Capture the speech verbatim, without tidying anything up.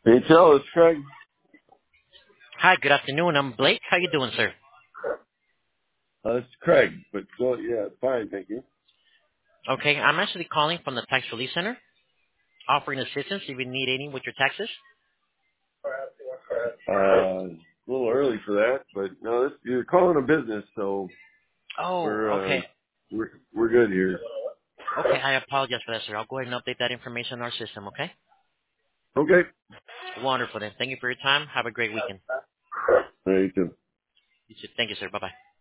Hey, tell it's Craig. Hi, good afternoon. I'm Blake. How you doing, sir? Uh, it's Craig, but go, yeah, fine, thank you. Okay, I'm actually calling from the Tax Relief Center, offering assistance if you need any with your taxes. Uh, a little early for that, but no, this, you're calling a business, so Oh, we're uh, okay. we're we're good here. Okay, I apologize for that, sir. I'll go ahead and update that information in our system, okay? Okay, Wonderful then. Thank you for your time. Have a great weekend. thank you. You too. Thank you, sir. Bye-bye.